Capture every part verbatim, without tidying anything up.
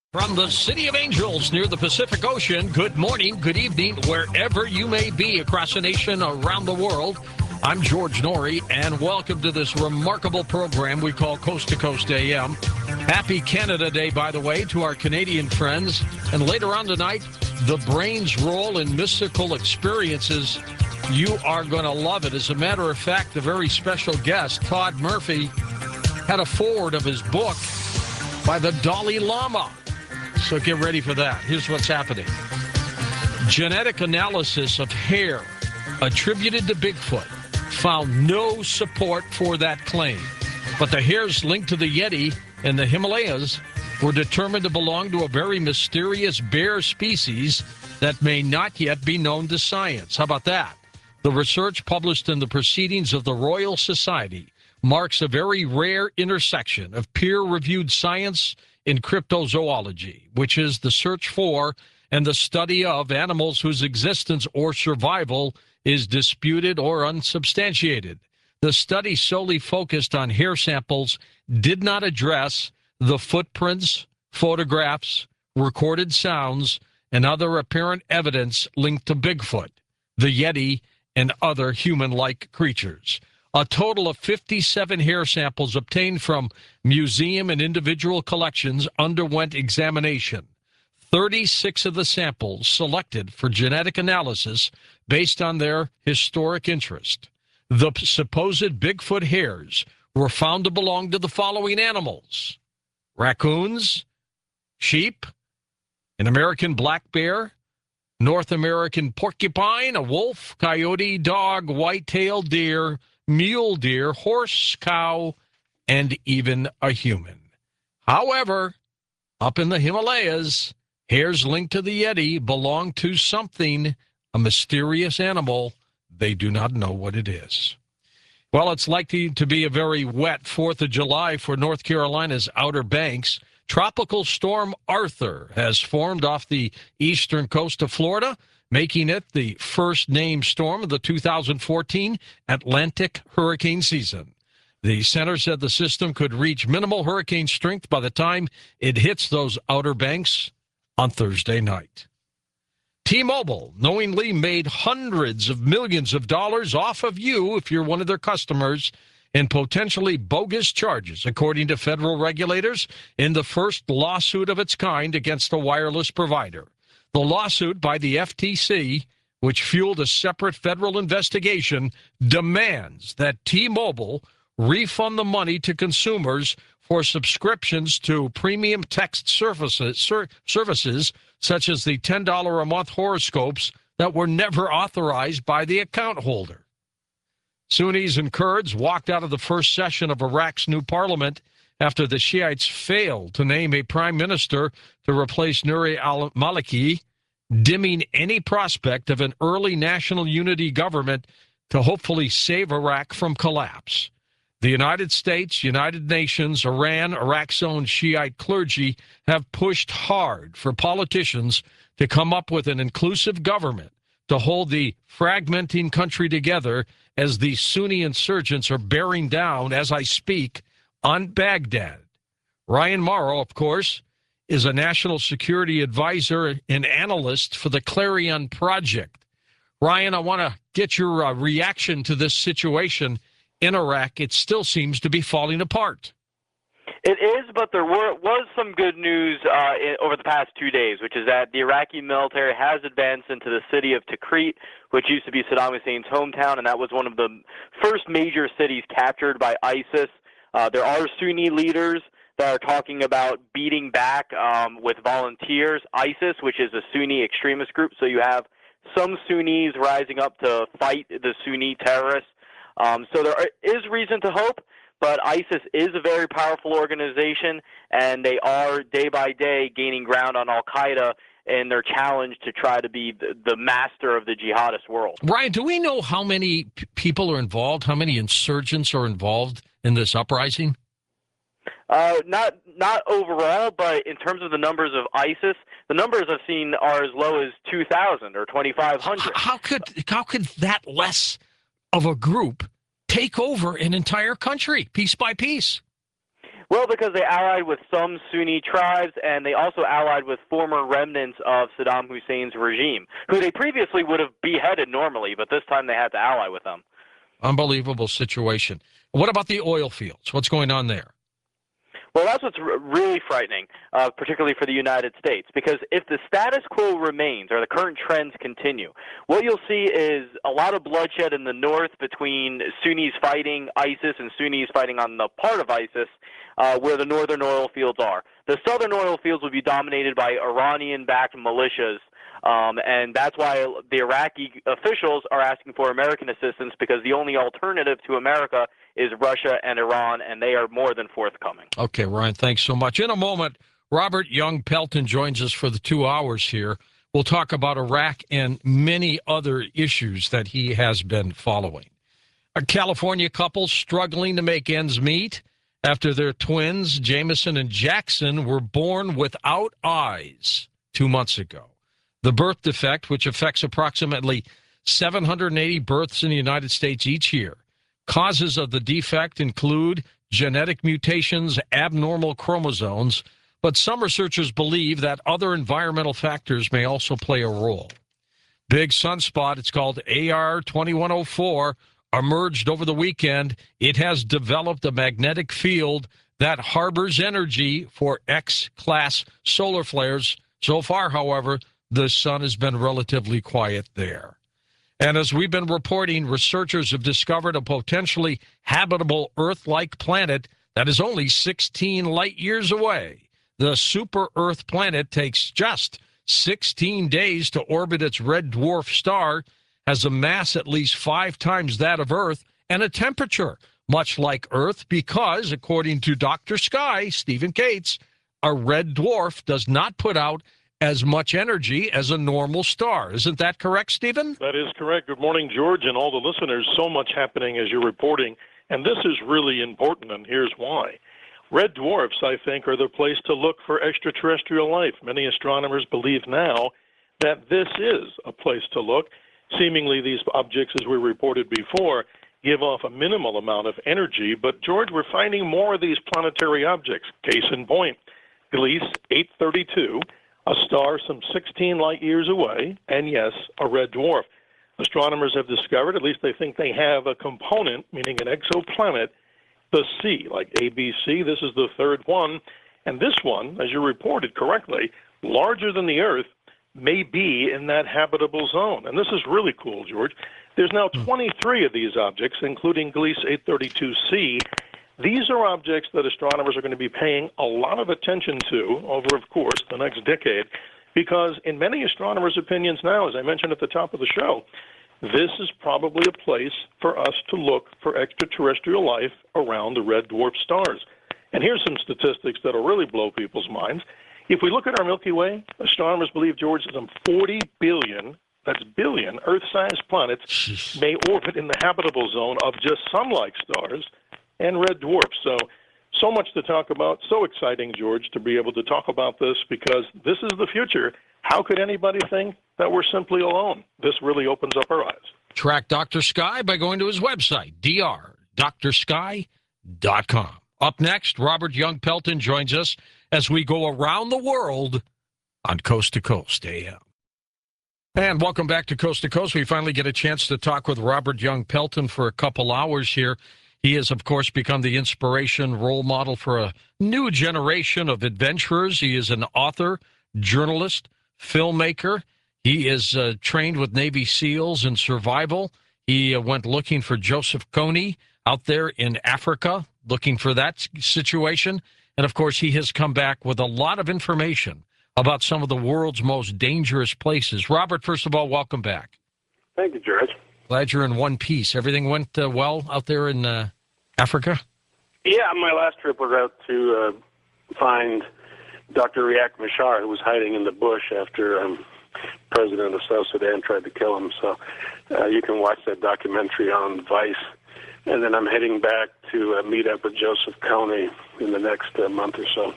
From the City of Angels near the Pacific Ocean, good morning, good evening, wherever you may be across the nation, around the world. I'm George Noory, and welcome to this remarkable program we call Coast to Coast A M. Happy Canada Day, by the way, to our Canadian friends. And later on tonight, the brain's role in mystical experiences. You are going to love it. As a matter of fact, the very special guest, Todd Murphy, had a foreword of his book by the Dalai Lama. So get ready for that. Here's what's happening. Genetic analysis of hair attributed to Bigfoot found no support for that claim. But the hairs linked to the Yeti in the Himalayas were determined to belong to a very mysterious bear species that may not yet be known to science. How about that? The research published in the Proceedings of the Royal Society marks a very rare intersection of peer-reviewed science in cryptozoology, which is the search for and the study of animals whose existence or survival is disputed or unsubstantiated. The study solely focused on hair samples, did not address the footprints, photographs, recorded sounds, and other apparent evidence linked to Bigfoot, the Yeti, and other human-like creatures. A total of fifty-seven hair samples obtained from museum and individual collections underwent examination. thirty-six of the samples selected for genetic analysis based on their historic interest. The supposed Bigfoot hairs were found to belong to the following animals: raccoons, sheep, an American black bear, North American porcupine, a wolf, coyote, dog, white-tailed deer, mule deer, horse, cow, and even a human. However, up in the Himalayas, hairs linked to the Yeti belong to something, a mysterious animal. They do not know what it is. Well, it's likely to be a very wet fourth of July for North Carolina's Outer Banks. Tropical storm Arthur has formed off the eastern coast of Florida, making it the first named storm of the two thousand fourteen Atlantic hurricane season. The center said the system could reach minimal hurricane strength by the time it hits those Outer Banks on Thursday night. T-Mobile knowingly made hundreds of millions of dollars off of you if you're one of their customers in potentially bogus charges, according to federal regulators, in the first lawsuit of its kind against a wireless provider. The lawsuit by the F T C, which fueled a separate federal investigation, demands that T-Mobile refund the money to consumers for subscriptions to premium text services, ser- services such as the ten dollars a month horoscopes that were never authorized by the account holder. Sunnis and Kurds walked out of the first session of Iraq's new parliament after the Shiites failed to name a prime minister to replace Nouri al-Maliki, dimming any prospect of an early national unity government to hopefully save Iraq from collapse. The United States, United Nations, Iran, Iraq's own Shiite clergy have pushed hard for politicians to come up with an inclusive government to hold the fragmenting country together as the Sunni insurgents are bearing down, as I speak, on Baghdad. Ryan Morrow, of course, is a national security advisor and analyst for the Clarion Project. Ryan, I want to get your uh, reaction to this situation in Iraq. It still seems to be falling apart. It is, but there were, was some good news uh, in, over the past two days, which is that the Iraqi military has advanced into the city of Tikrit, which used to be Saddam Hussein's hometown, and that was one of the first major cities captured by ISIS. Uh, there are Sunni leaders that are talking about beating back um, with volunteers, ISIS, which is a Sunni extremist group. So you have some Sunnis rising up to fight the Sunni terrorists. Um, so there is reason to hope, but ISIS is a very powerful organization, and they are day by day gaining ground on Al-Qaeda in their challenge to try to be the, the master of the jihadist world. Ryan, do we know how many p- people are involved, how many insurgents are involved in this uprising? Uh, not not overall, but in terms of the numbers of ISIS, the numbers I've seen are as low as two thousand or twenty-five hundred. How could how could that less of a group take over an entire country piece by piece? Well, because they allied with some Sunni tribes, and they also allied with former remnants of Saddam Hussein's regime, who they previously would have beheaded normally, but this time they had to ally with them. Unbelievable situation. What about the oil fields? What's going on there? Well, that's what's r- really frightening, uh, particularly for the United States, because if the status quo remains or the current trends continue, what you'll see is a lot of bloodshed in the north between Sunnis fighting ISIS and Sunnis fighting on the part of ISIS uh, where the northern oil fields are. The southern oil fields will be dominated by Iranian-backed militias. Um, and that's why the Iraqi officials are asking for American assistance, because the only alternative to America is Russia and Iran, and they are more than forthcoming. Okay, Ryan, thanks so much. In a moment, Robert Young Pelton joins us for the two hours here. We'll talk about Iraq and many other issues that he has been following. A California couple struggling to make ends meet after their twins, Jameson and Jackson, were born without eyes two months ago. The birth defect, which affects approximately seven hundred eighty births in the United States each year. Causes of the defect include genetic mutations, abnormal chromosomes, but some researchers believe that other environmental factors may also play a role. Big sunspot, it's called A R twenty-one oh four, emerged over the weekend. It has developed a magnetic field that harbors energy for X-class solar flares. So far, however, the sun has been relatively quiet there. And as we've been reporting, researchers have discovered a potentially habitable Earth-like planet that is only sixteen light years away. The super-Earth planet takes just sixteen days to orbit its red dwarf star, has a mass at least five times that of Earth, and a temperature much like Earth because, according to Doctor Sky, Stephen Cates, a red dwarf does not put out as much energy as a normal star. Isn't that correct, Stephen? That is correct. Good morning, George, and all the listeners. So much happening as you're reporting, and this is really important, and here's why. Red dwarfs, I think, are the place to look for extraterrestrial life. Many astronomers believe now that this is a place to look. Seemingly, these objects, as we reported before, give off a minimal amount of energy, but, George, we're finding more of these planetary objects. Case in point, Gliese eight thirty-two, a star some sixteen light years away, and yes, a red dwarf. Astronomers have discovered, at least they think they have, a component, meaning an exoplanet, the C, like A B C. This is the third one. And this one, as you reported correctly, larger than the Earth, may be in that habitable zone. And this is really cool, George. There's now twenty-three of these objects, including Gliese eight thirty-two c. These are objects that astronomers are going to be paying a lot of attention to over, of course, the next decade, because in many astronomers' opinions now, as I mentioned at the top of the show, this is probably a place for us to look for extraterrestrial life around the red dwarf stars. And here's some statistics that will really blow people's minds. If we look at our Milky Way, astronomers believe, George, some forty billion, that's billion, Earth-sized planets may orbit in the habitable zone of just sun-like stars and red dwarfs. So, so much to talk about. So exciting, George, to be able to talk about this, because this is the future. How could anybody think that we're simply alone? This really opens up our eyes. Track Doctor Sky by going to his website, d r dr sky dot com. Up next, Robert Young Pelton joins us as we go around the world on Coast to Coast A M. And welcome back to Coast to Coast. We finally get a chance to talk with Robert Young Pelton for a couple hours here. He has, of course, become the inspiration role model for a new generation of adventurers. He is an author, journalist, filmmaker. He is uh, trained with Navy SEALs in survival. He uh, went looking for Joseph Kony out there in Africa, looking for that situation. And, of course, he has come back with a lot of information about some of the world's most dangerous places. Robert, first of all, welcome back. Thank you, George. Glad you're in one piece. Everything went uh, well out there in uh, Africa? Yeah, my last trip was out to uh, find Doctor Riek Machar, who was hiding in the bush after um, President of South Sudan tried to kill him. So uh, you can watch that documentary on Vice. And then I'm heading back to uh, meet up with Joseph Kony in the next uh, month or so.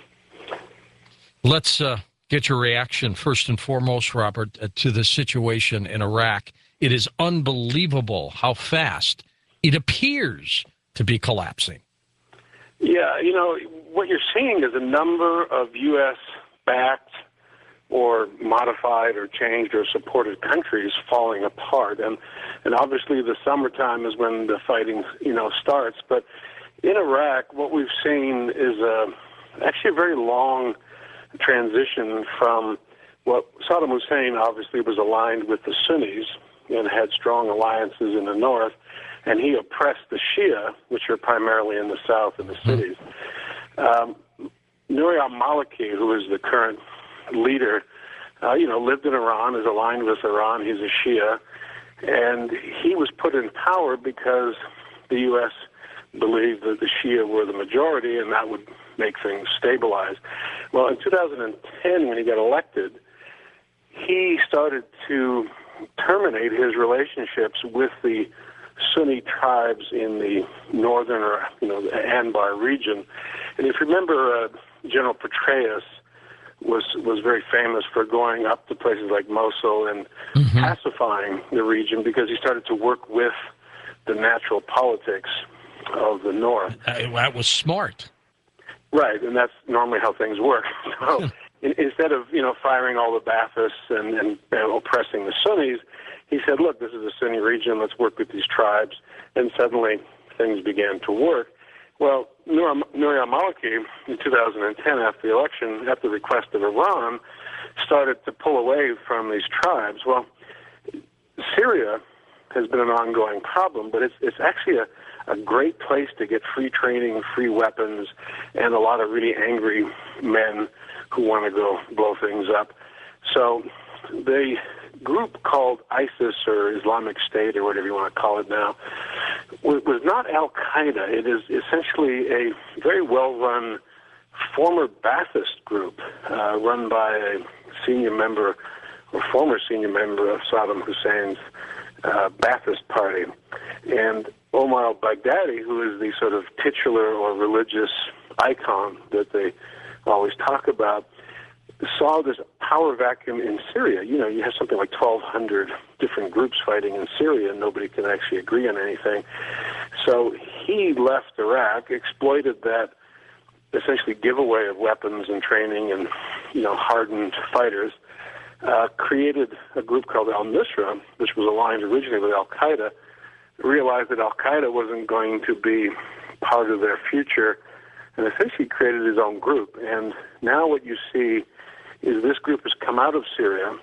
Let's uh, get your reaction, first and foremost, Robert, uh, to the situation in Iraq. It is unbelievable how fast it appears to be collapsing. Yeah, you know, what you're seeing is a number of U S-backed or modified or changed or supported countries falling apart. And and obviously the summertime is when the fighting, you know, starts. But in Iraq, what we've seen is a, actually a very long transition from what Saddam Hussein obviously was aligned with the Sunnis and had strong alliances in the north, and he oppressed the Shia, which are primarily in the south in the cities. Um, Nouri al-Maliki, who is the current leader, uh, you know, lived in Iran, is aligned with Iran. He's a Shia, and he was put in power because the U S believed that the Shia were the majority, and that would make things stabilize. Well, in two thousand ten, when he got elected, he started to terminate his relationships with the Sunni tribes in the northern, or you know, the Anbar region. And if you remember, uh, General Petraeus was was very famous for going up to places like Mosul and mm-hmm. pacifying the region because he started to work with the natural politics of the north. Uh, that was smart. Right, and that's normally how things work. So in, instead of, you know, firing all the Baathists and, and you know, oppressing the Sunnis, he said, look, this is a Sunni region, let's work with these tribes. And suddenly things began to work. Well, Nouri al-Maliki in two thousand ten, after the election, at the request of Iran, started to pull away from these tribes. Well, Syria has been an ongoing problem, but it's it's actually a, a great place to get free training, free weapons, and a lot of really angry men who want to go blow things up. So the group called ISIS, or Islamic State, or whatever you want to call it now, was not al-Qaeda. It is essentially a very well-run former Ba'athist group uh, run by a senior member, or former senior member of Saddam Hussein's uh, Ba'athist party. And Omar al-Baghdadi, who is the sort of titular or religious icon that they always talk about, saw this power vacuum in Syria. You know, you have something like twelve hundred different groups fighting in Syria, and nobody can actually agree on anything. So he left Iraq, exploited that essentially giveaway of weapons and training and, you know, hardened fighters, uh, created a group called al-Nusra, which was aligned originally with al-Qaeda, realized that al-Qaeda wasn't going to be part of their future, and essentially created his own group. And now what you see is this group has come out of Syria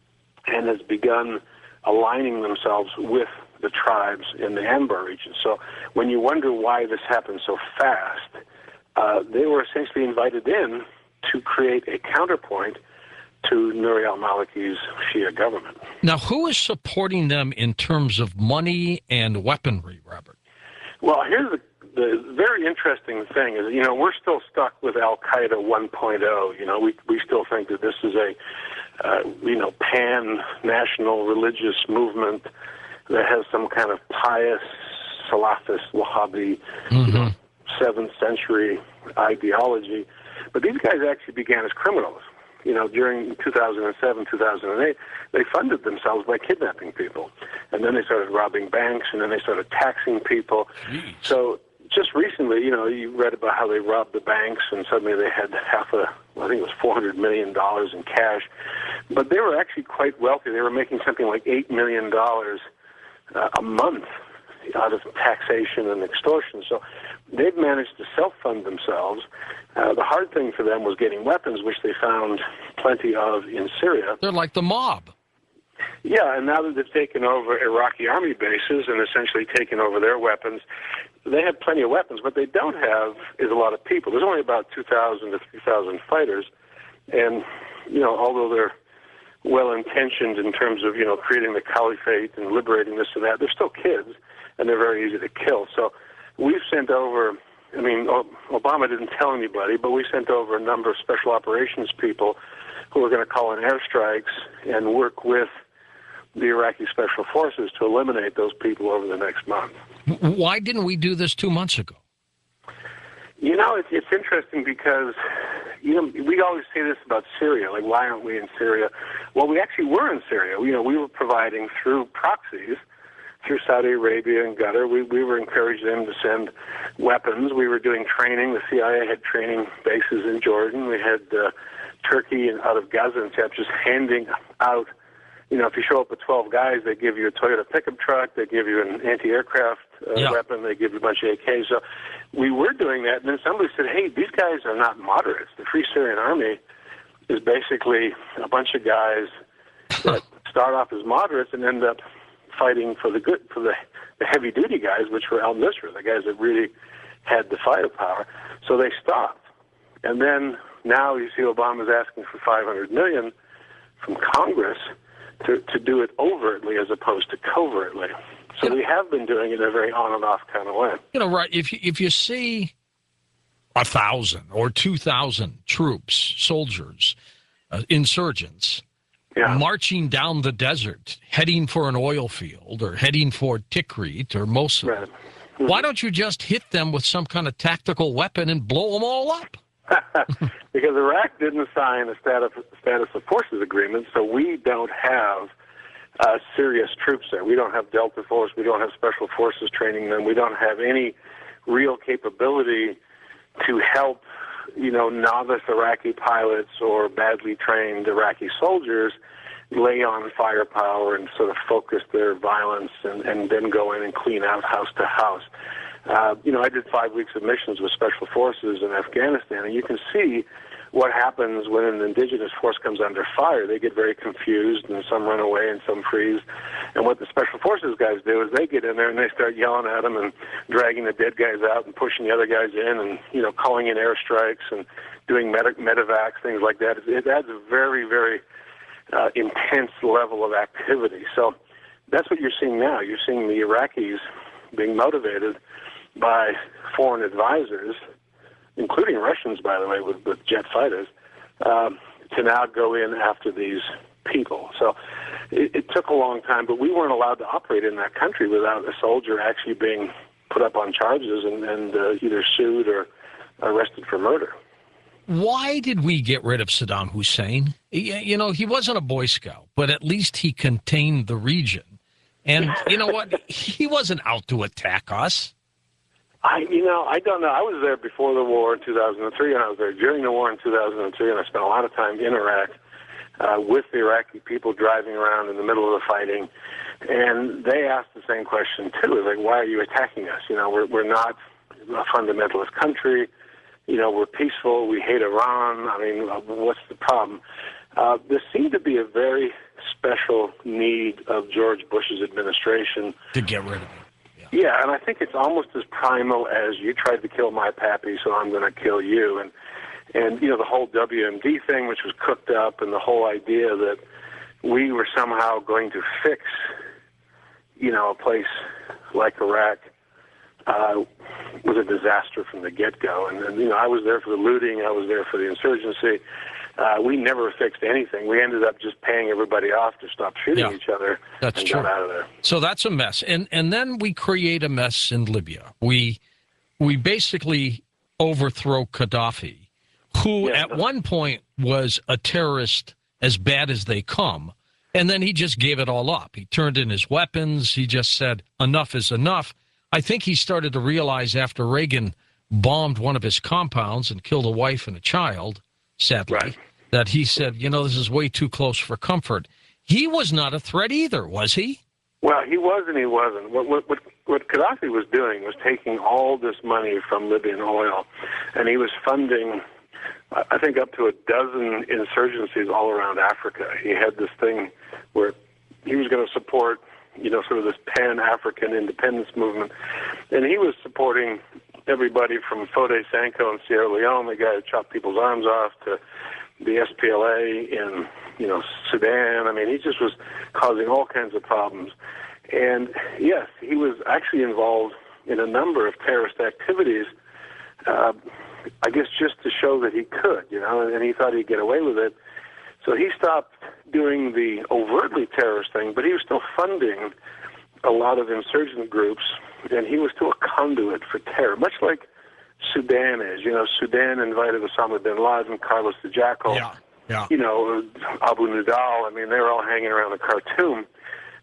and has begun aligning themselves with the tribes in the Anbar region. So when you wonder why this happened so fast, uh, they were essentially invited in to create a counterpoint to Nouri al-Maliki's Shia government. Now, who is supporting them in terms of money and weaponry, Robert? Well, here's the The very interesting thing is, you know, we're still stuck with Al-Qaeda one point oh. You know, we we still think that this is a, uh, you know, pan-national religious movement that has some kind of pious Salafist, Wahhabi, mm-hmm. you know, seventh century ideology. But these guys actually began as criminals. You know, during two thousand seven, two thousand eight, they funded themselves by kidnapping people. And then they started robbing banks, and then they started taxing people. Jeez. So just recently, you know, you read about how they robbed the banks, and suddenly they had half a, I think it was four hundred million dollars in cash. But they were actually quite wealthy. They were making something like eight million dollars uh, a month out of taxation and extortion. So they've managed to self-fund themselves. Uh, the hard thing for them was getting weapons, which they found plenty of in Syria. They're like the mob. Yeah, and now that they've taken over Iraqi army bases and essentially taken over their weapons, they have plenty of weapons. What they don't have is a lot of people. There's only about two thousand to three thousand fighters, and, you know, although they're well-intentioned in terms of, you know, creating the caliphate and liberating this and that, they're still kids, and they're very easy to kill. So we've sent over, I mean, Obama didn't tell anybody, but we sent over a number of special operations people who are going to call in airstrikes and work with the Iraqi special forces to eliminate those people over the next month. Why didn't we do this two months ago? You know, it's, it's interesting because, you know, we always say this about Syria, like, why aren't we in Syria? Well, we actually were in Syria. You know, we were providing through proxies through Saudi Arabia and Qatar. We, we were encouraging them to send weapons. We were doing training. The C I A had training bases in Jordan. We had uh, Turkey and out of Gaziantep just handing out. You know, if you show up with twelve guys, they give you a Toyota pickup truck, they give you an anti-aircraft uh, yeah. weapon, they give you a bunch of A Ks. So we were doing that, and then somebody said, hey, these guys are not moderates. The Free Syrian Army is basically a bunch of guys that start off as moderates and end up fighting for the good, for the, the heavy-duty guys, which were al-Nusra, the guys that really had the firepower. So they stopped. And then now you see Obama's asking for five hundred million dollars from Congress to, to do it overtly as opposed to covertly. So we have been doing it in a very on and off kind of way. You know, right, if you, if you see a thousand or two thousand troops, soldiers, uh, insurgents, yeah. marching down the desert, heading for an oil field or heading for Tikrit or Mosul, right. mm-hmm. why don't you just hit them with some kind of tactical weapon and blow them all up? Because Iraq didn't sign a status, status of forces agreement, so we don't have uh, serious troops there. We don't have Delta Force. We don't have Special Forces training them. We don't have any real capability to help, you know, novice Iraqi pilots or badly trained Iraqi soldiers lay on firepower and sort of focus their violence and, and then go in and clean out house to house. Uh, you know, I did five weeks of missions with Special Forces in Afghanistan, and you can see what happens when an indigenous force comes under fire. They get very confused, and some run away and some freeze. And what the Special Forces guys do is they get in there and they start yelling at them and dragging the dead guys out and pushing the other guys in and, you know, calling in airstrikes and doing med- medevacs, things like that. It adds a very, very uh, intense level of activity. So that's what you're seeing now. You're seeing the Iraqis being motivated by foreign advisors, including Russians, by the way, with, with jet fighters, um, to now go in after these people. So it, it took a long time, but we weren't allowed to operate in that country without a soldier actually being put up on charges and, and uh, either sued or arrested for murder. Why did we get rid of Saddam Hussein? You know, he wasn't a Boy Scout, but at least he contained the region. And you know what? He wasn't out to attack us. I, you know, I don't know. I was there before the war in two thousand three, and I was there during the war in two thousand three, and I spent a lot of time in Iraq uh, with the Iraqi people driving around in the middle of the fighting, and they asked the same question too. It's like, why are you attacking us? You know, we're we're not a fundamentalist country. You know, we're peaceful. We hate Iran. I mean, what's the problem? Uh, there seemed to be a very special need of George Bush's administration to get rid of him. Yeah, and I think it's almost as primal as you tried to kill my pappy, so I'm going to kill you. And, and you know, the whole W M D thing, which was cooked up, and the whole idea that we were somehow going to fix, you know, a place like Iraq uh, was a disaster from the get-go. And, and, you know, I was there for the looting. I was there for the insurgency. Uh, we never fixed anything. We ended up just paying everybody off to stop shooting yeah, each other that's and true. got out of there. So that's a mess. And and then we create a mess in Libya. We we basically overthrow Gaddafi, who yeah, at one point was a terrorist as bad as they come. And then he just gave it all up. He turned in his weapons. He just said, enough is enough. I think he started to realize after Reagan bombed one of his compounds and killed a wife and a child, sadly, right. that he said, you know, this is way too close for comfort. He was not a threat either, was he? Well, he was and he wasn't. What, what, what, what Gaddafi was doing was taking all this money from Libyan oil, and he was funding, I think, up to a dozen insurgencies all around Africa. He had this thing where he was going to support, you know, sort of this pan-African independence movement, and he was supporting everybody from Foday Sanko in Sierra Leone, the guy who chopped people's arms off, to the S P L A in, you know, Sudan. I mean, he just was causing all kinds of problems. And yes, he was actually involved in a number of terrorist activities, uh, I guess just to show that he could, you know, and he thought he'd get away with it. So he stopped doing the overtly terrorist thing, but he was still funding a lot of insurgent groups, and he was still a conduit for terror, much like Sudan is. You know, Sudan invited Osama bin Laden, Carlos the Jackal, yeah, yeah. you know, Abu Nidal. I mean, they were all hanging around the Khartoum.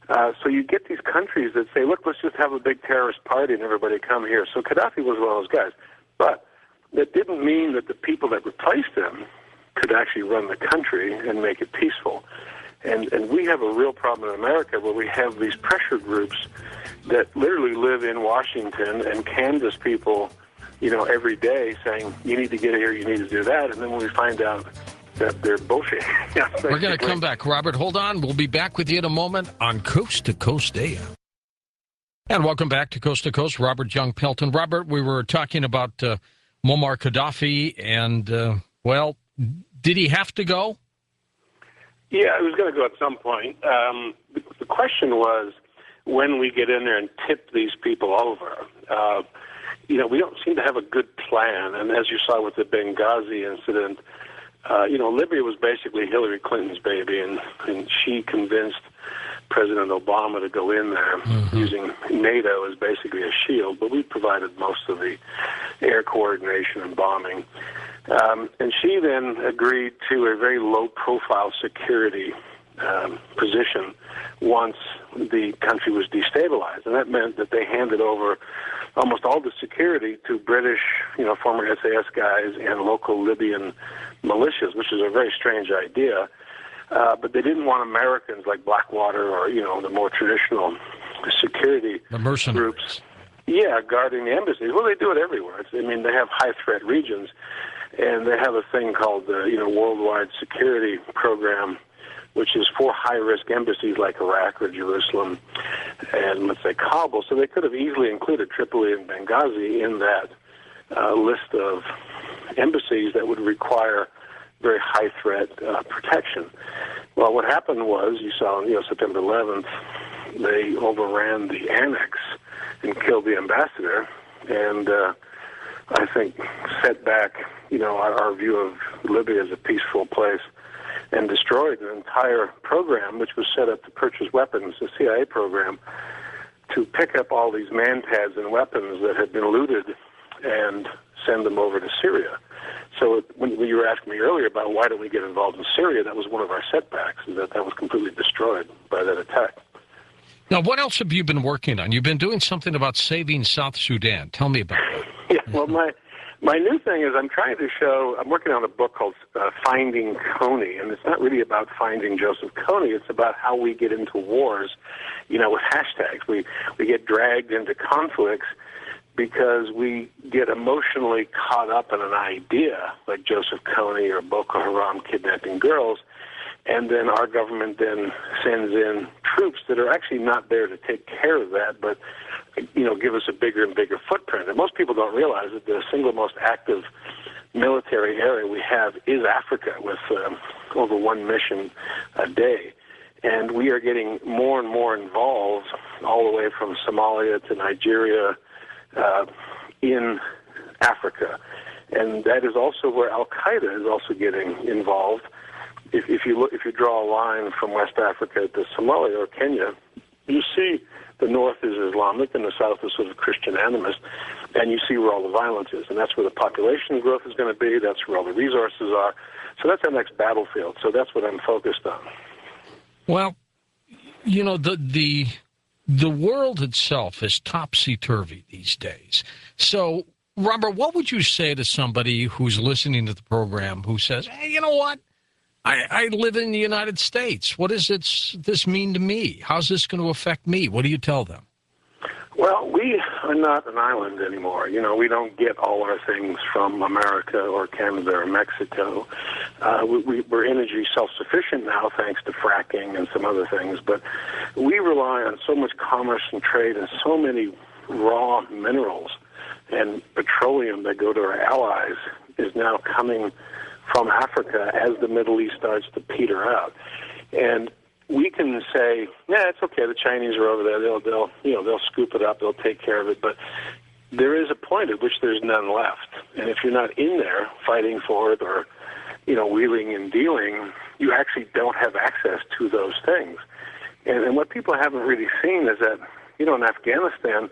Uh, so you get these countries that say, look, let's just have a big terrorist party and everybody come here. So Gaddafi was one of those guys. But that didn't mean that the people that replaced him could actually run the country and make it peaceful. And and we have a real problem in America where we have these pressure groups that literally live in Washington and canvass people, you know, every day saying, you need to get here, you need to do that. And then when we find out that they're bullshit. Yeah, we're going to come back. Robert, hold on. We'll be back with you in a moment on Coast to Coast A M. And welcome back to Coast to Coast. Robert Young Pelton. Robert, we were talking about uh, Muammar Gaddafi, and, uh, well, did he have to go? Yeah, it was going to go at some point. Um, the, the question was when we get in there and tip these people over. Uh, you know, we don't seem to have a good plan. And as you saw with the Benghazi incident, uh, you know, Libya was basically Hillary Clinton's baby, and, and she convinced President Obama to go in there mm-hmm. using NATO as basically a shield, but we provided most of the air coordination and bombing. Um, and she then agreed to a very low-profile security um, position once the country was destabilized. And that meant that they handed over almost all the security to British, you know, former S A S guys and local Libyan militias, which is a very strange idea. Uh, but they didn't want Americans like Blackwater or, you know, the more traditional security the mercenaries. groups. Yeah, guarding the embassies. Well, they do it everywhere. It's, I mean, they have high-threat regions, and they have a thing called the, you know, Worldwide Security Program, which is for high-risk embassies like Iraq or Jerusalem and, let's say, Kabul. So they could have easily included Tripoli and Benghazi in that uh, list of embassies that would require very high-threat uh, protection. Well, what happened was, you saw on, you know, September eleventh, they overran the annex and killed the ambassador, and uh, I think set back, you know, our, our view of Libya as a peaceful place, and destroyed an entire program which was set up to purchase weapons, a C I A program, to pick up all these man-pads and weapons that had been looted and send them over to Syria. So when, when you were asking me earlier about why don't we get involved in Syria, that was one of our setbacks, is that that was completely destroyed by that attack. Now, what else have you been working on? You've been doing something about saving South Sudan. Tell me about that. Yeah, well, my my new thing is I'm trying to show, I'm working on a book called uh, Finding Kony, and it's not really about finding Joseph Kony. It's about how we get into wars, you know, with hashtags. We, we get dragged into conflicts because we get emotionally caught up in an idea, like Joseph Kony or Boko Haram kidnapping girls, and then our government then sends in troops that are actually not there to take care of that, but, you know, give us a bigger and bigger footprint. And most people don't realize that the single most active military area we have is Africa, with um, over one mission a day. And we are getting more and more involved all the way from Somalia to Nigeria, Uh, in Africa. And that is also where Al-Qaeda is also getting involved. If, if you look, if you draw a line from West Africa to Somalia or Kenya, you see the north is Islamic and the south is sort of Christian animist, and you see where all the violence is. And that's where the population growth is going to be. That's where all the resources are. So that's our next battlefield. So that's what I'm focused on. Well, you know, the the... The world itself is topsy-turvy these days. So, Robert, what would you say to somebody who's listening to the program who says, hey, you know what? I, I live in the United States. What does it, this mean to me? How's this going to affect me? What do you tell them? Well, we are not an island anymore. You know, we don't get all our things from America or Canada or Mexico. Uh, we, we, we're energy self-sufficient now thanks to fracking and some other things, but we rely on so much commerce and trade and so many raw minerals and petroleum that go to our allies is now coming from Africa as the Middle East starts to peter out. And we can say, yeah, it's okay, the Chinese are over there, they'll, they'll, you know, they'll scoop it up, they'll take care of it, but there is a point at which there's none left. And if you're not in there fighting for it or, you know, wheeling and dealing, you actually don't have access to those things. And, and what people haven't really seen is that, you know, in Afghanistan,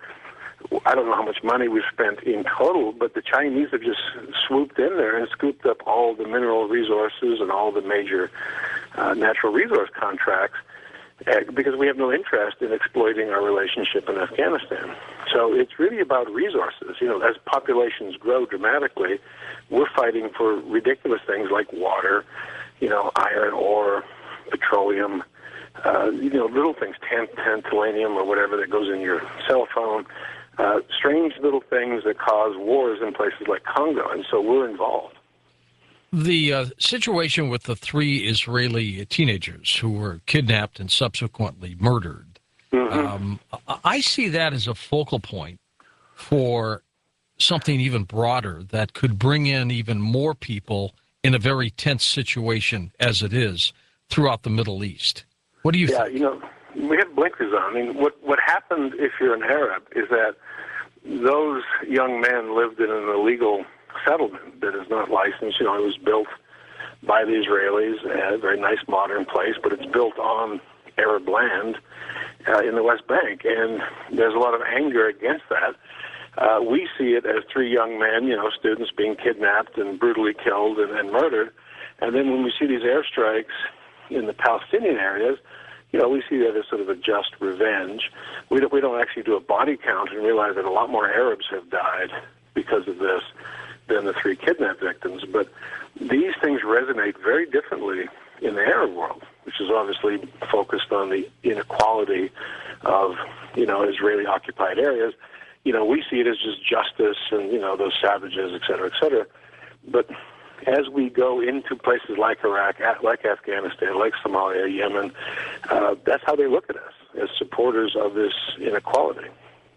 I don't know how much money we've spent in total, but the Chinese have just swooped in there and scooped up all the mineral resources and all the major uh, natural resource contracts. uh, because we have no interest in exploiting our relationship in Afghanistan. So it's really about resources. You know, as populations grow dramatically, we're fighting for ridiculous things like water, you know, iron ore, petroleum, uh, you know, little things, tant- tantalanium or whatever that goes in your cell phone, uh, strange little things that cause wars in places like Congo, and so we're involved. The uh, situation with the three Israeli teenagers who were kidnapped and subsequently murdered, mm-hmm. um, I see that as a focal point for something even broader that could bring in even more people in a very tense situation as it is throughout the Middle East. What do you yeah, think? Yeah, you know, we have blinkers on. I mean, what, what happened if you're an Arab is that those young men lived in an illegal settlement that is not licensed. You know, it was built by the Israelis, a very nice modern place, but it's built on Arab land uh, in the West Bank, and there's a lot of anger against that. Uh, we see it as three young men, you know, students being kidnapped and brutally killed and, and murdered, and then when we see these airstrikes in the Palestinian areas, you know, we see that as sort of a just revenge. We don't, we don't actually do a body count and realize that a lot more Arabs have died because of this than the three kidnap victims. But these things resonate very differently in the Arab world, which is obviously focused on the inequality of, you know, Israeli-occupied areas. You know, we see it as just justice and, you know, those savages, et cetera, et cetera. But as we go into places like Iraq, like Afghanistan, like Somalia, Yemen, uh, that's how they look at us, as supporters of this inequality.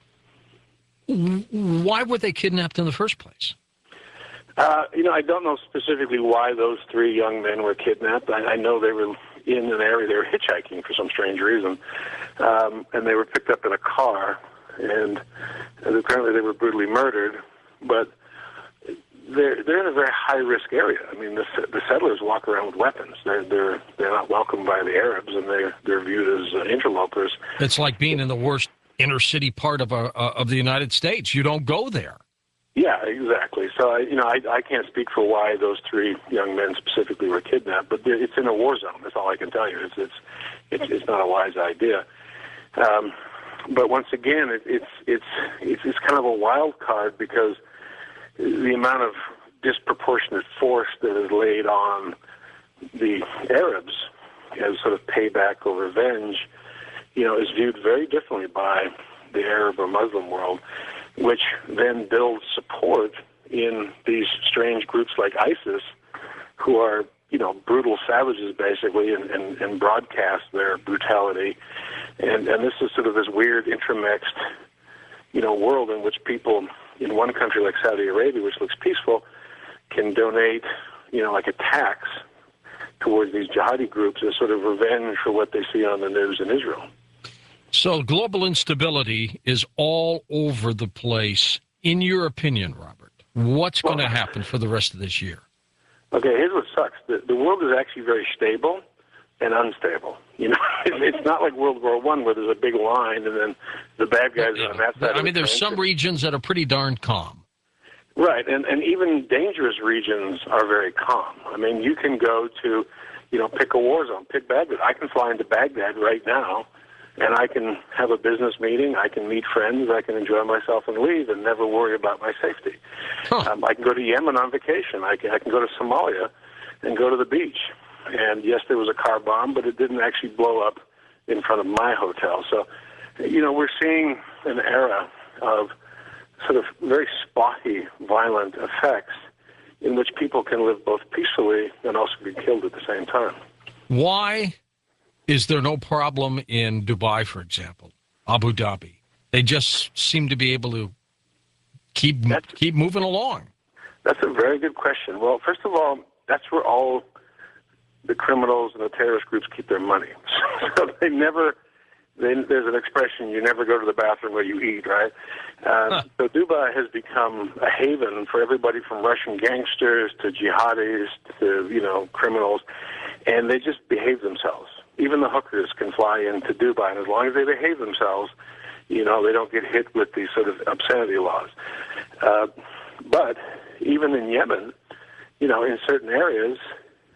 Why were they kidnapped in the first place? Uh, you know, I don't know specifically why those three young men were kidnapped. I, I know they were in an area, they were hitchhiking for some strange reason, um, and they were picked up in a car, and, and apparently they were brutally murdered, but they're, they're in a very high-risk area. I mean, the, the settlers walk around with weapons. They're, they're, they're not welcomed by the Arabs, and they're, they're viewed as uh, interlopers. It's like being in the worst inner-city part of, a, uh, of the United States. You don't go there. Yeah, exactly. So, I, you know, I, I can't speak for why those three young men specifically were kidnapped, but it's in a war zone. That's all I can tell you. It's it's it's, it's not a wise idea. Um, but once again, it, it's it's it's it's kind of a wild card because the amount of disproportionate force that is laid on the Arabs as sort of payback or revenge, you know, is viewed very differently by the Arab or Muslim world, which then builds support in these strange groups like ISIS, who are, you know, brutal savages basically, and, and, and broadcast their brutality. And, and this is sort of this weird intermixed, you know, world in which people in one country like Saudi Arabia, which looks peaceful, can donate, you know, like a tax towards these jihadi groups as sort of revenge for what they see on the news in Israel. So global instability is all over the place. In your opinion, Robert, what's well, going to happen for the rest of this year? Okay, here's what sucks. The, the world is actually very stable and unstable. You know, it's not like World War One where there's a big line and then the bad guys yeah. are on that side. I of mean, the there's train. some regions that are pretty darn calm. Right, and, and even dangerous regions are very calm. I mean, you can go to, you know, pick a war zone, pick Baghdad. I can fly into Baghdad right now, and I can have a business meeting, I can meet friends, I can enjoy myself and leave and never worry about my safety. Huh. Um, I can go to Yemen on vacation. I can, I can go to Somalia and go to the beach. And yes, there was a car bomb, but it didn't actually blow up in front of my hotel. So, you know, we're seeing an era of sort of very spotty, violent effects in which people can live both peacefully and also be killed at the same time. Why is there no problem in Dubai, for example, Abu Dhabi? They just seem to be able to keep that's, keep moving along. That's a very good question. Well, first of all, that's where all the criminals and the terrorist groups keep their money. So they never, they, there's an expression, you never go to the bathroom where you eat, right? Uh, huh. So Dubai has become a haven for everybody from Russian gangsters to jihadis to, you know, criminals, and they just behave themselves. Even the hookers can fly into Dubai, and as long as they behave themselves, you know, they don't get hit with these sort of obscenity laws. Uh, but even in Yemen, you know, in certain areas,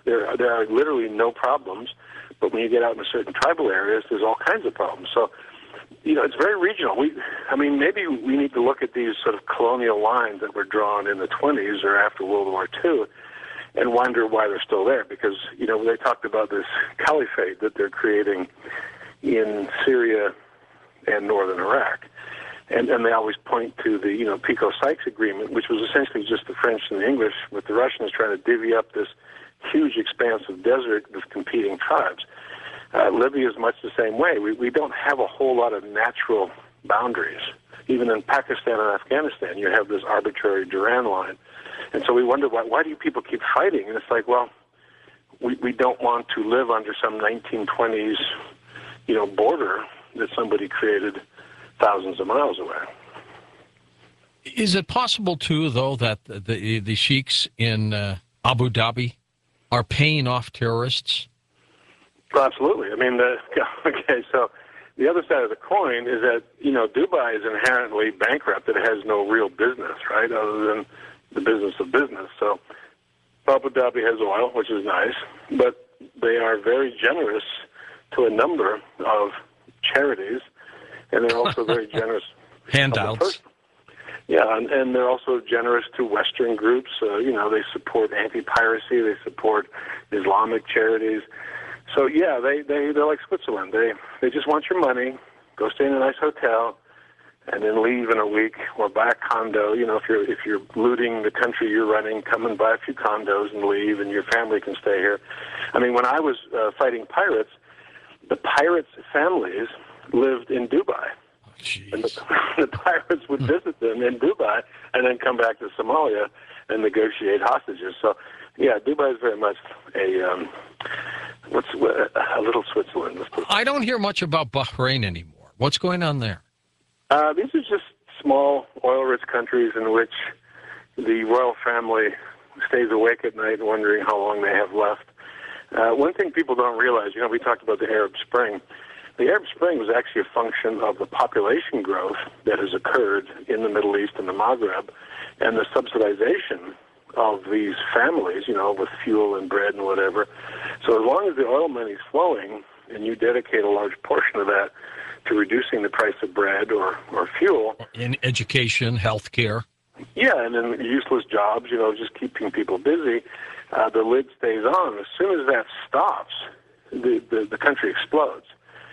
There, there are literally no problems, but when you get out in certain tribal areas, there's all kinds of problems. So, you know, it's very regional. We, I mean, maybe we need to look at these sort of colonial lines that were drawn in the twenties or after World War Two and wonder why they're still there. Because, you know, they talked about this caliphate that they're creating in Syria and northern Iraq. And, and they always point to the, you know, Pico-Sykes Agreement, which was essentially just the French and the English with the Russians trying to divvy up this huge expanse of desert with competing tribes. Uh, Libya is much the same way. We, we don't have a whole lot of natural boundaries. Even in Pakistan and Afghanistan, you have this arbitrary Duran line. And so we wonder, why, why do people keep fighting? And it's like, well, we, we don't want to live under some nineteen twenties, you know, border that somebody created thousands of miles away. Is it possible, too, though, that the the sheiks in uh, Abu Dhabi are paying off terrorists? Well, absolutely. I mean, the, okay, so the other side of the coin is that, you know, Dubai is inherently bankrupt. It has no real business, right, other than the business of business. So Abu Dhabi has oil, which is nice, but they are very generous to a number of charities, and they're also very generous. Handouts. Yeah, and, and they're also generous to Western groups. Uh, you know, they support anti-piracy. They support Islamic charities. So, yeah, they, they, they're like Switzerland. They they just want your money, go stay in a nice hotel, and then leave in a week or buy a condo. You know, if you're, if you're looting the country you're running, come and buy a few condos and leave, and your family can stay here. I mean, when I was uh, fighting pirates, the pirates' families lived in Dubai. Jeez. And the, the pirates would visit them in Dubai and then come back to Somalia and negotiate hostages. So, yeah, Dubai is very much a um, what's a little Switzerland. I don't hear much about Bahrain anymore. What's going on there? Uh, these are just small, oil-rich countries in which the royal family stays awake at night wondering how long they have left. Uh, one thing people don't realize, you know, we talked about the Arab Spring. The Arab Spring was actually a function of the population growth that has occurred in the Middle East and the Maghreb, and the subsidization of these families, you know, with fuel and bread and whatever. So as long as the oil money is flowing, and you dedicate a large portion of that to reducing the price of bread or, or fuel. In education, health care. Yeah, and then useless jobs, you know, just keeping people busy, uh, the lid stays on. As soon as that stops, the, the, the country explodes.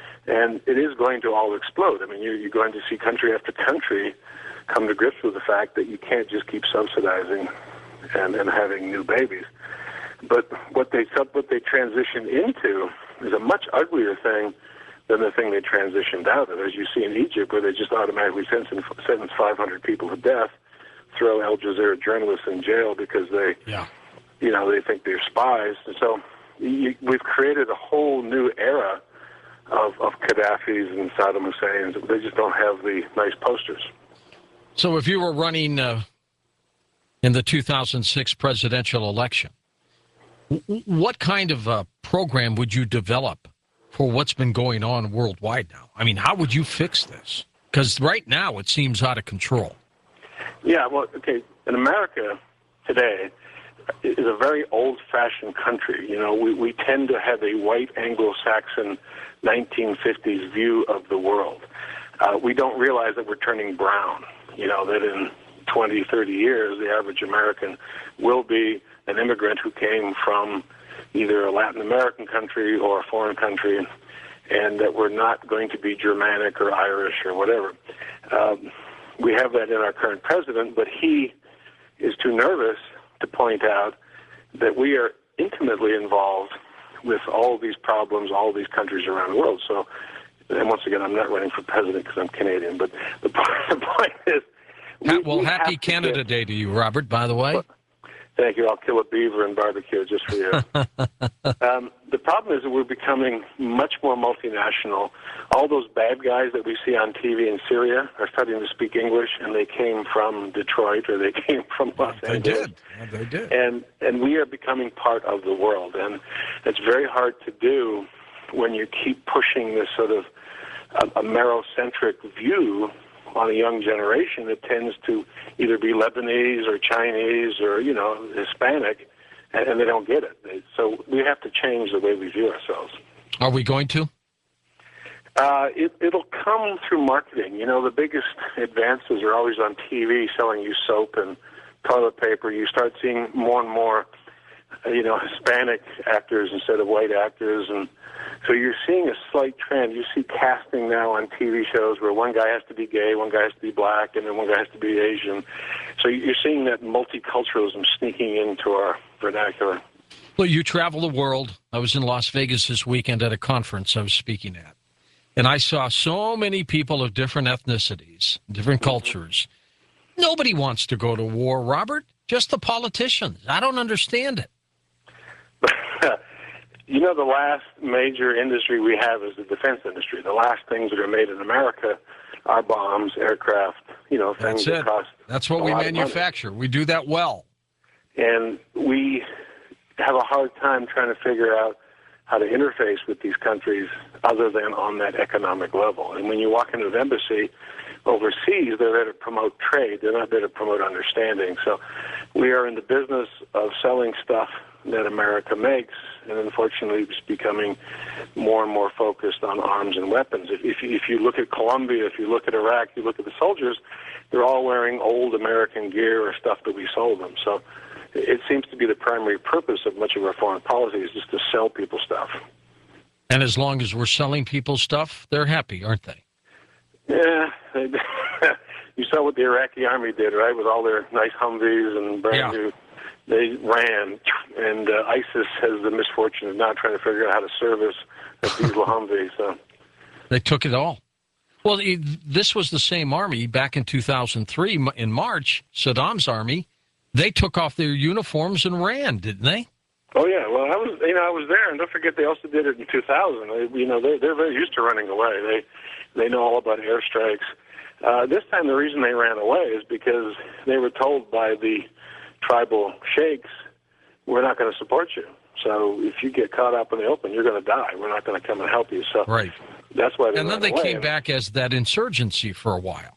And it is going to all explode. I mean, you're, you're going to see country after country come to grips with the fact that you can't just keep subsidizing and, and having new babies. But what they what they transition into is a much uglier thing than the thing they transitioned out of. As you see in Egypt, where they just automatically sentence, sentence five hundred people to death, throw Al Jazeera journalists in jail because they, yeah. you know, they think they're spies. And so you, we've created a whole new era of, of Gaddafi's and Saddam Hussein's. They just don't have the nice posters. So if you were running uh, in the two thousand six presidential election, w- what kind of uh, program would you develop for what's been going on worldwide now? I mean, how would you fix this? Because right now it seems out of control. Yeah, well, okay, in America today is a very old-fashioned country. You know, we, we tend to have a white Anglo-Saxon nineteen fifties view of the world. Uh, we don't realize that we're turning brown, you know, that in twenty, thirty years, the average American will be an immigrant who came from either a Latin American country or a foreign country, and that we're not going to be Germanic or Irish or whatever. Um, we have that in our current president, but he is too nervous to point out that we are intimately involved with all these problems, all these countries around the world. So, and once again, I'm not running for president because I'm Canadian, but the point, the point is... We, well, we happy Canada get, Day to you, Robert, by the way. Well, thank you. I'll kill a beaver and barbecue just for you. um, the problem is that we're becoming much more multinational. All those bad guys that we see on T V in Syria are starting to speak English, and they came from Detroit or they came from Los they Angeles. Did. Yeah, they did. And, and we are becoming part of the world. And it's very hard to do when you keep pushing this sort of a, a Amerocentric view on a young generation that tends to either be Lebanese or Chinese or, you know, Hispanic, and, and they don't get it. They, so we have to change the way we view ourselves. Are we going to? Uh, it, it'll come through marketing. You know, the biggest advances are always on T V, selling you soap and toilet paper. You start seeing more and more, uh, you know, Hispanic actors instead of white actors. And so you're seeing a slight trend. You see casting now on T V shows where one guy has to be gay, one guy has to be black, and then one guy has to be Asian. So you're seeing that multiculturalism sneaking into our vernacular. Well, you travel the world. I was in Las Vegas this weekend at a conference I was speaking at. And I saw so many people of different ethnicities, different cultures. Nobody wants to go to war, Robert. Just the politicians. I don't understand it. You know, the last major industry we have is the defense industry. The last things that are made in America are bombs, aircraft, you know, things That's that it. cost That's what a we lot of money. manufacture. We do that well. And we have a hard time trying to figure out how to interface with these countries other than on that economic level. And when you walk into the embassy overseas, they're there to promote trade. They're not there to promote understanding. So we are in the business of selling stuff that America makes, and unfortunately it's becoming more and more focused on arms and weapons. If, if, you, if you look at Colombia, if you look at Iraq, you look at the soldiers, they're all wearing old American gear or stuff that we sold them. So it seems to be the primary purpose of much of our foreign policy is just to sell people stuff. And as long as we're selling people stuff, they're happy, aren't they? Yeah. You saw what the Iraqi army did, right, with all their nice Humvees and brand Yeah. new. They ran, and uh, ISIS has the misfortune of now trying to figure out how to service a diesel Humvee. So They took it all. Well, it, this was the same army back in two thousand three, in March, Saddam's army. They took off their uniforms and ran, didn't they? Oh yeah, well I was, you know, I was there, and don't forget they also did it in two thousand. They, you know, they're they're very used to running away. They they know all about airstrikes. Uh, this time, the reason they ran away is because they were told by the tribal sheikhs, "We're not going to support you. So if you get caught up in the open, you're going to die. We're not going to come and help you." So right. That's why they and ran then they away. came back as that insurgency for a while.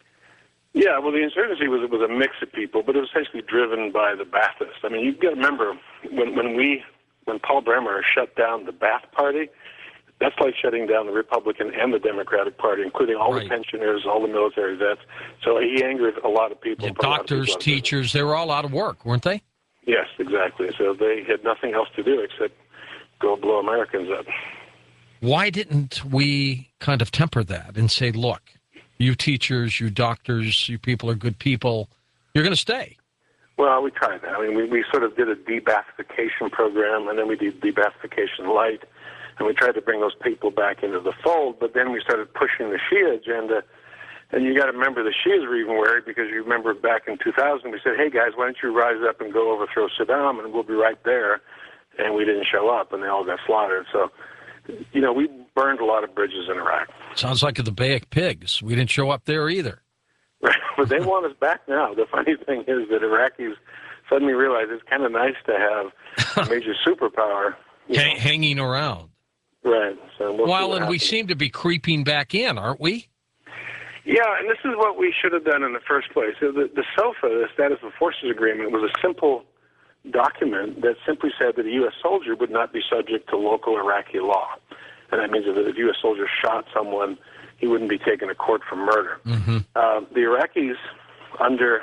Yeah, well, the insurgency was was a mix of people, but it was essentially driven by the Baathists. I mean, you've got to remember when when we when Paul Bremer shut down the Baath Party, that's like shutting down the Republican and the Democratic Party, including all Right. the pensioners, all the military vets. So he angered a lot of people. Yeah, put a lot of people doctors, out of teachers, they were all out of work, weren't they? business. Yes, exactly. So they had nothing else to do except go blow Americans up. Why didn't we kind of temper that and say, look, you teachers, you doctors, you people are good people, you're going to stay? Well, we tried that. I mean, we, we sort of did a de-Baathification program, and then we did de-Baathification light, and we tried to bring those people back into the fold, but then we started pushing the Shia agenda. And you got to remember the Shias were even worried because you remember back in two thousand, we said, hey, guys, why don't you rise up and go overthrow Saddam, and we'll be right there. And we didn't show up, and they all got slaughtered. So, you know, we burned a lot of bridges in Iraq. Sounds like the Bayek pigs. We didn't show up there either. But they want us back now. The funny thing is that Iraqis suddenly realize it's kind of nice to have a major superpower you H- know. hanging around. Right. So we'll see Well, what and we happens. seem to be creeping back in, aren't we? Yeah, and this is what we should have done in the first place. So the, the SOFA, the Status of Forces Agreement, was a simple document that simply said that a U S soldier would not be subject to local Iraqi law. And that means that if a U S soldier shot someone, he wouldn't be taken to court for murder. Mm-hmm. Uh, the Iraqis, under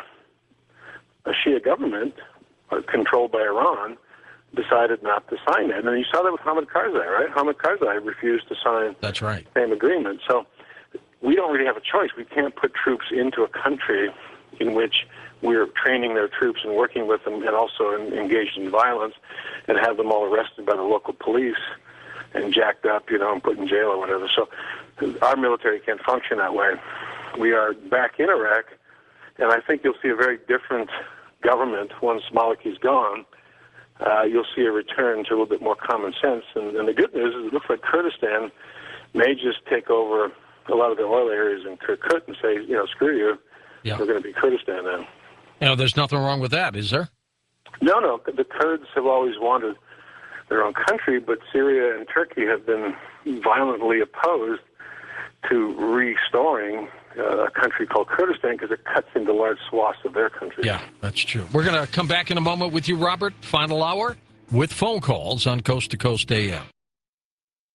a Shia government uh, controlled by Iran, decided not to sign it. And you saw that with Hamid Karzai, right? Hamid Karzai refused to sign That's right. the same agreement. So we don't really have a choice. We can't put troops into a country in which we're training their troops and working with them and also in, engaged in violence and have them all arrested by the local police and jacked up, you know, and put in jail or whatever. So our military can't function that way. We are back in Iraq, and I think you'll see a very different government once Maliki's gone. Uh, you'll see a return to a little bit more common sense. And, and the good news is it looks like Kurdistan may just take over a lot of the oil areas in Kirkuk and say, you know, screw you, Yeah. we're going to be Kurdistan now. You know, there's nothing wrong with that, is there? No, no, the Kurds have always wanted their own country, but Syria and Turkey have been violently opposed to restoring uh, a country called Kurdistan because it cuts into large swaths of their country. Yeah, that's true. We're going to come back in a moment with you, Robert. Final hour with phone calls on Coast to Coast A M.